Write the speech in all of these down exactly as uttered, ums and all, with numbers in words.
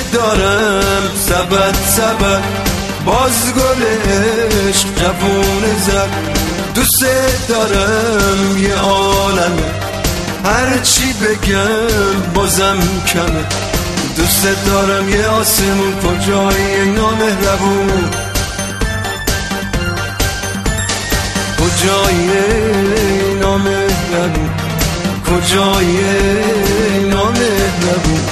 دارم سبد سبد باز گل عشق جوون زد. دوست دارم یه عالمه هرچی بگم بازم کمه. دوست دارم یه آسمون کجای نامهربون، کجای نامهربون، کجای نامهربون.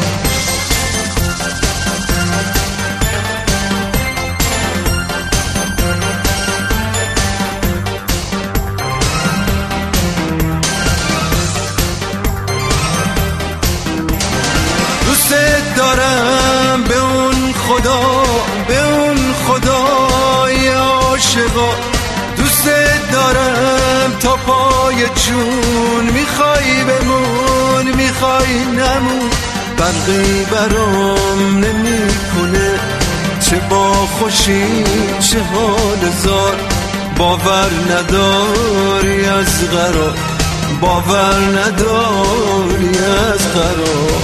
دوست دارم به اون خدا، به اون خدای عاشقا. دوست دارم تا پای جون، میخوای بمون میخوای نمون. برقی برام نمیکنه چه با خوشی چه حال زار. باور نداری از قرار، باور نداری از قرار.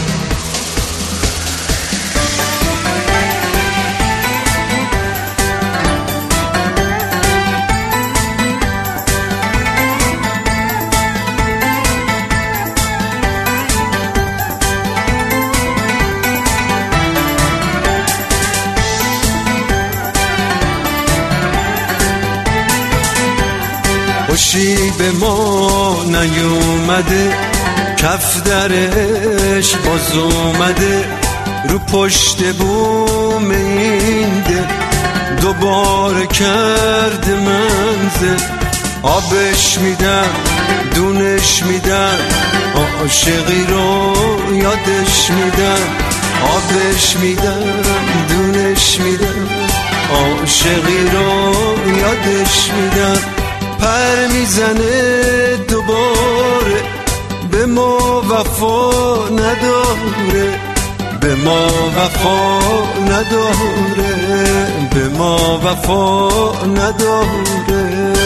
خوشی به ما نیومده، کف درش باز اومده. رو پشت بوم این دل دوباره کرد منزل. آبش میدم دونش میدم، عاشقی رو یادش میدم. آبش میدم دونش میدم، عاشقی رو یادش میدم. پر میزنه دوباره به ما وفا نداره، به ما وفا نداره، به ما وفا نداره.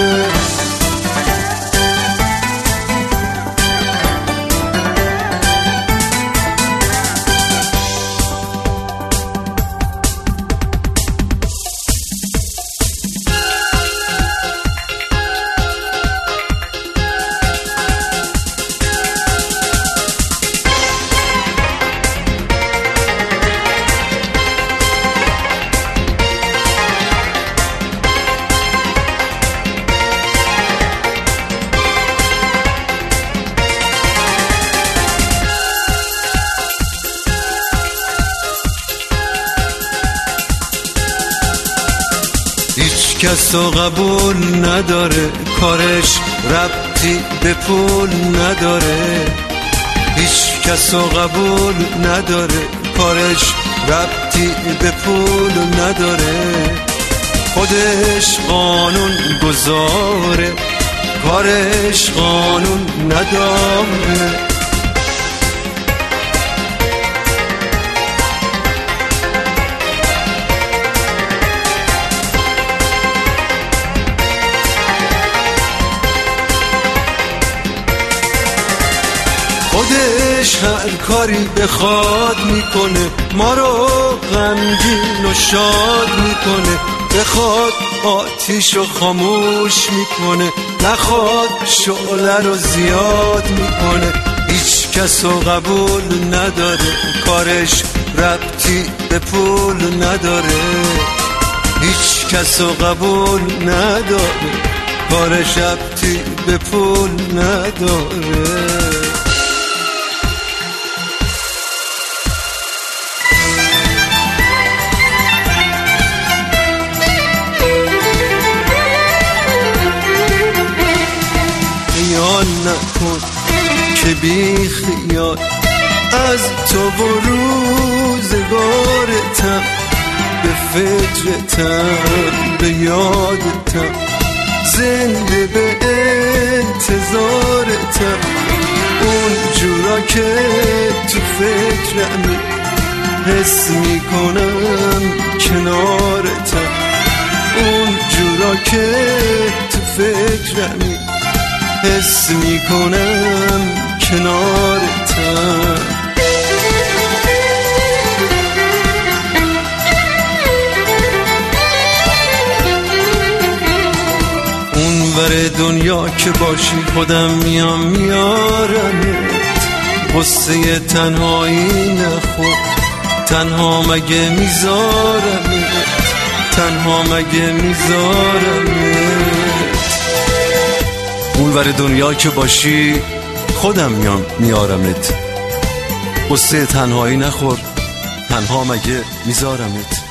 هیچ کسو قبول نداره، کارش ربطی به پول نداره. هیچ کسو قبول نداره، کارش ربطی به پول نداره. خودش قانون گذاره، کارش قانون نداره. خودش هر کاری بخواد میکنه، ما رو غمگین و شاد میکنه. بخواد آتیش رو خاموش میکنه، نخواد شعله رو زیاد میکنه. هیچ کس رو قبول نداره، کارش ربطی به پول نداره. هیچ کس رو قبول نداره، کارش ربطی به پول نداره. خیال نکن که بی خیال از تو و روزگارتم، به فکرتم به یادتم، زنده به انتظارتم. اون جورا که تو فکرمی حس میکنم کنارتم. اون جورا که تو فکرمی حس میکنم کنارتم. دنیا که باشی خودم میام میارمت. قصه تنهایی نخور، تنها مگه میذارمت، تنها مگه میذارمت. اون ور دنیا که باشی خودم میام میارمت. قصه تنهایی نخور، تنها مگه میذارمت.